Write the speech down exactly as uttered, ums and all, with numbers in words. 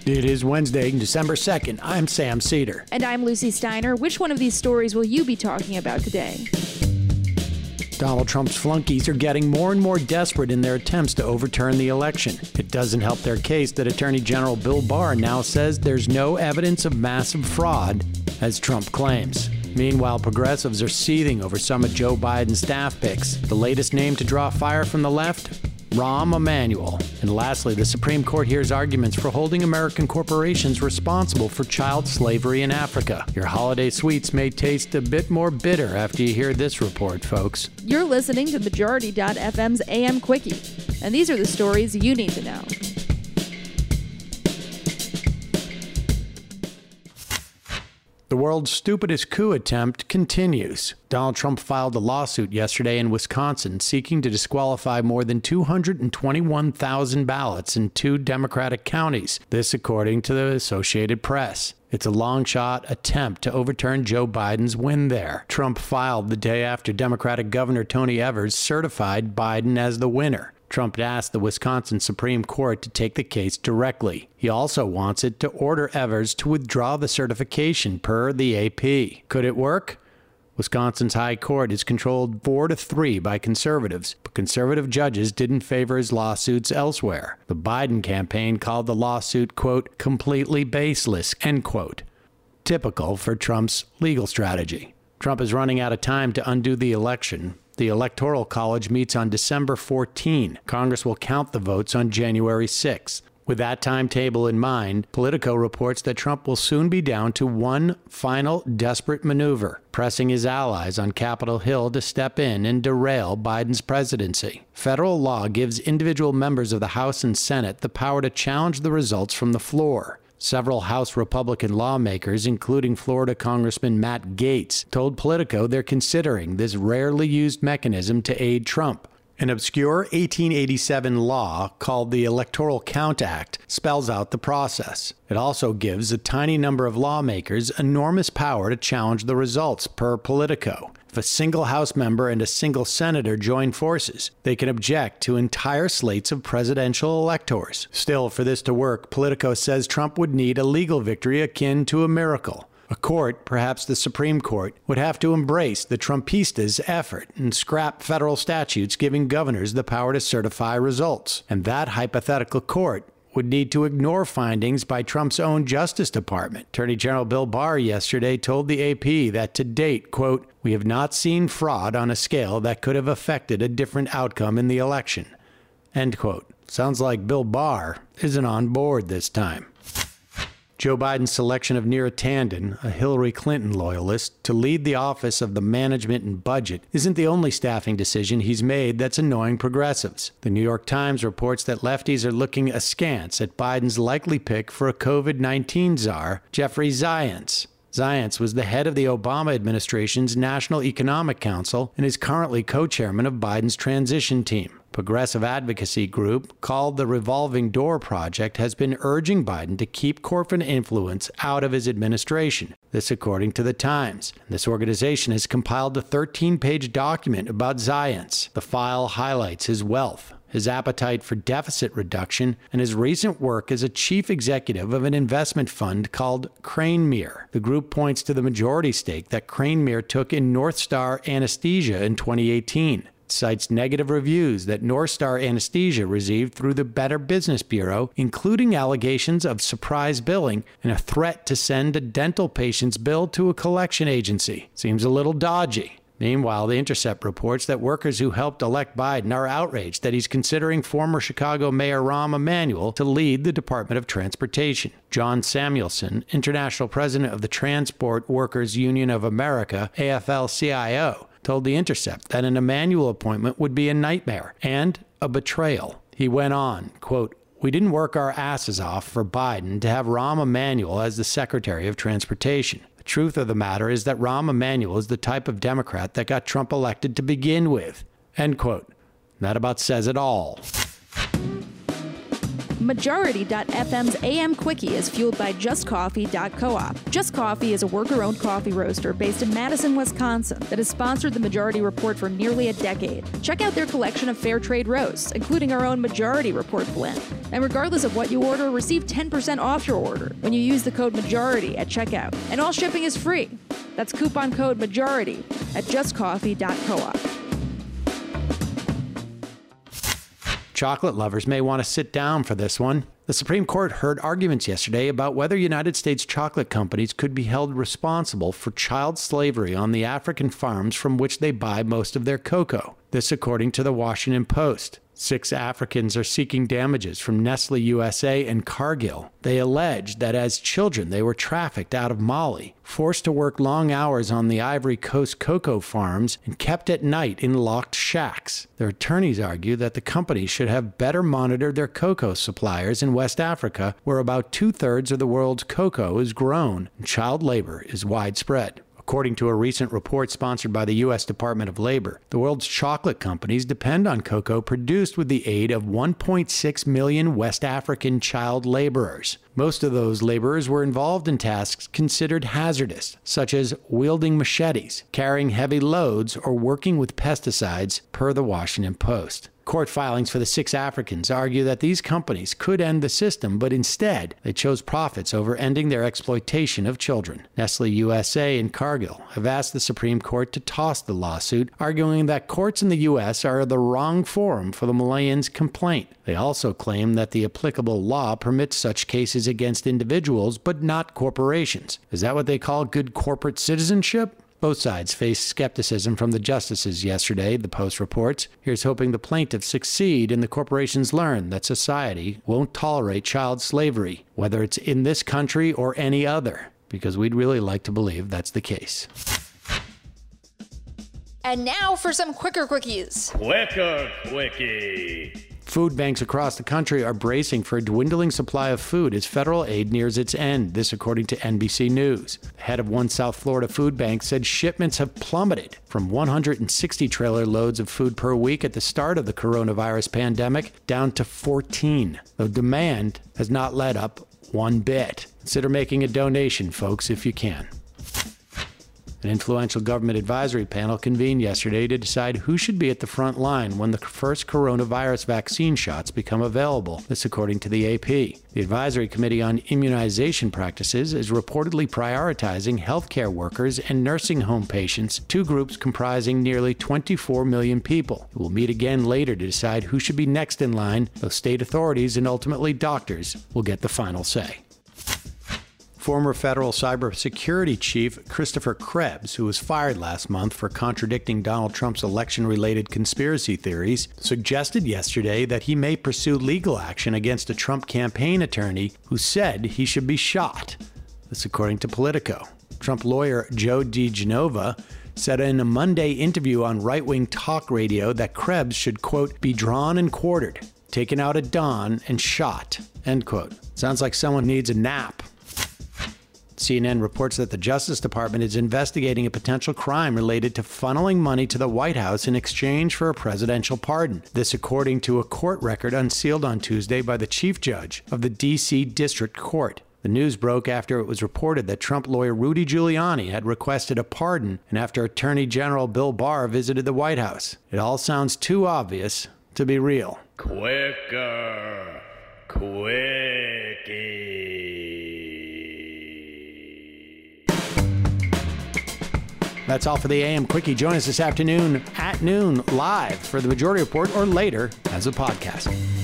It is Wednesday, December second. I'm Sam Cedar. And I'm Lucy Steiner. Which one of these stories will you be talking about today? Donald Trump's flunkies are getting more and more desperate in their attempts to overturn the election. It doesn't help their case that Attorney General Bill Barr now says there's no evidence of massive fraud, as Trump claims. Meanwhile, progressives are seething over some of Joe Biden's staff picks. The latest name to draw fire from the left? Rahm Emanuel. And lastly, the Supreme Court hears arguments for holding American corporations responsible for child slavery in Africa. Your holiday sweets may taste a bit more bitter after you hear this report, folks. You're listening to Majority dot F M's A M Quickie, and these are the stories you need to know. The world's stupidest coup attempt continues. Donald Trump filed a lawsuit yesterday in Wisconsin seeking to disqualify more than two hundred twenty-one thousand ballots in two Democratic counties. This according to the Associated Press. It's a long-shot attempt to overturn Joe Biden's win there. Trump filed the day after Democratic Governor Tony Evers certified Biden as the winner. Trump asked the Wisconsin Supreme Court to take the case directly. He also wants it to order Evers to withdraw the certification, per the A P. Could it work? Wisconsin's High Court is controlled four to three by conservatives, but conservative judges didn't favor his lawsuits elsewhere. The Biden campaign called the lawsuit, quote, completely baseless, end quote. Typical for Trump's legal strategy. Trump is running out of time to undo the election. The Electoral College meets on December fourteenth. Congress will count the votes on January sixth. With that timetable in mind, Politico reports that Trump will soon be down to one final desperate maneuver, pressing his allies on Capitol Hill to step in and derail Biden's presidency. Federal law gives individual members of the House and Senate the power to challenge the results from the floor. Several House Republican lawmakers, including Florida Congressman Matt Gaetz, told Politico they're considering this rarely used mechanism to aid Trump. An obscure eighteen eighty-seven law called the Electoral Count Act spells out the process. It also gives a tiny number of lawmakers enormous power to challenge the results, per Politico. If a single House member and a single senator join forces, they can object to entire slates of presidential electors. Still, for this to work, Politico says Trump would need a legal victory akin to a miracle. A court, perhaps the Supreme Court, would have to embrace the Trumpistas' effort and scrap federal statutes giving governors the power to certify results. And that hypothetical court would need to ignore findings by Trump's own Justice Department. Attorney General Bill Barr yesterday told the A P that to date, quote, we have not seen fraud on a scale that could have affected a different outcome in the election, end quote. Sounds like Bill Barr isn't on board this time. Joe Biden's selection of Neera Tanden, a Hillary Clinton loyalist, to lead the Office of the Management and Budget isn't the only staffing decision he's made that's annoying progressives. The New York Times reports that lefties are looking askance at Biden's likely pick for a covid nineteen czar, Jeffrey Zients. Zients was the head of the Obama administration's National Economic Council and is currently co-chairman of Biden's transition team. Progressive advocacy group called the Revolving Door Project has been urging Biden to keep corporate influence out of his administration. This according to the Times. This organization has compiled a thirteen-page document about Zients. The file highlights his wealth, his appetite for deficit reduction, and his recent work as a chief executive of an investment fund called Cranemere. The group points to the majority stake that Cranemere took in North Star Anesthesia in twenty eighteen. It cites negative reviews that North Star Anesthesia received through the Better Business Bureau, including allegations of surprise billing and a threat to send a dental patient's bill to a collection agency. Seems a little dodgy. Meanwhile, The Intercept reports that workers who helped elect Biden are outraged that he's considering former Chicago Mayor Rahm Emanuel to lead the Department of Transportation. John Samuelson, international president of the Transport Workers Union of America, A F L C I O, told The Intercept that an Emanuel appointment would be a nightmare and a betrayal. He went on, quote, we didn't work our asses off for Biden to have Rahm Emanuel as the Secretary of Transportation. The truth of the matter is that Rahm Emanuel is the type of Democrat that got Trump elected to begin with, end quote. That about says it all. Majority dot F M's A M Quickie is fueled by Just Coffee dot coop. Just Coffee is a worker-owned coffee roaster based in Madison, Wisconsin that has sponsored the Majority Report for nearly a decade. Check out their collection of fair trade roasts, including our own Majority Report blend. And regardless of what you order, receive ten percent off your order when you use the code MAJORITY at checkout. And all shipping is free. That's coupon code MAJORITY at just coffee dot coop. Chocolate lovers may want to sit down for this one. The Supreme Court heard arguments yesterday about whether United States chocolate companies could be held responsible for child slavery on the African farms from which they buy most of their cocoa. This according to the Washington Post. Six Africans are seeking damages from Nestle U S A and Cargill. They allege that as children they were trafficked out of Mali, forced to work long hours on the Ivory Coast cocoa farms, and kept at night in locked shacks. Their attorneys argue that the companies should have better monitored their cocoa suppliers in West Africa, where about two-thirds of the world's cocoa is grown and child labor is widespread. According to a recent report sponsored by the U S Department of Labor, the world's chocolate companies depend on cocoa produced with the aid of one point six million West African child laborers. Most of those laborers were involved in tasks considered hazardous, such as wielding machetes, carrying heavy loads, or working with pesticides, per the Washington Post. Court filings for the six Africans argue that these companies could end the system, but instead they chose profits over ending their exploitation of children. Nestle U S A and Cargill have asked the Supreme Court to toss the lawsuit, arguing that courts in the U S are the wrong forum for the Malayan's complaint. They also claim that the applicable law permits such cases against individuals, but not corporations. Is that what they call good corporate citizenship? Both sides faced skepticism from the justices yesterday, the Post reports. Here's hoping the plaintiffs succeed and the corporations learn that society won't tolerate child slavery, whether it's in this country or any other, because we'd really like to believe that's the case. And now for some quicker quickies. Quicker quickie. Food banks across the country are bracing for a dwindling supply of food as federal aid nears its end, this according to N B C News. The head of one South Florida food bank said shipments have plummeted from one hundred sixty trailer loads of food per week at the start of the coronavirus pandemic down to fourteen, though demand has not let up one bit. Consider making a donation, folks, if you can. An influential government advisory panel convened yesterday to decide who should be at the front line when the first coronavirus vaccine shots become available, this according to the A P. The Advisory Committee on Immunization Practices is reportedly prioritizing healthcare workers and nursing home patients, two groups comprising nearly twenty-four million people. It will meet again later to decide who should be next in line, though state authorities and ultimately doctors will get the final say. Former federal cybersecurity chief Christopher Krebs, who was fired last month for contradicting Donald Trump's election-related conspiracy theories, suggested yesterday that he may pursue legal action against a Trump campaign attorney who said he should be shot. This according to Politico. Trump lawyer Joe DiGenova said in a Monday interview on right-wing talk radio that Krebs should, quote, be drawn and quartered, taken out at dawn, and shot, end quote. Sounds like someone needs a nap. C N N reports that the Justice Department is investigating a potential crime related to funneling money to the White House in exchange for a presidential pardon. This according to a court record unsealed on Tuesday by the chief judge of the D C District Court. The news broke after it was reported that Trump lawyer Rudy Giuliani had requested a pardon and after Attorney General Bill Barr visited the White House. It all sounds too obvious to be real. Quicker quickie. That's all for the A M Quickie. Join us this afternoon at noon live for the Majority Report or later as a podcast.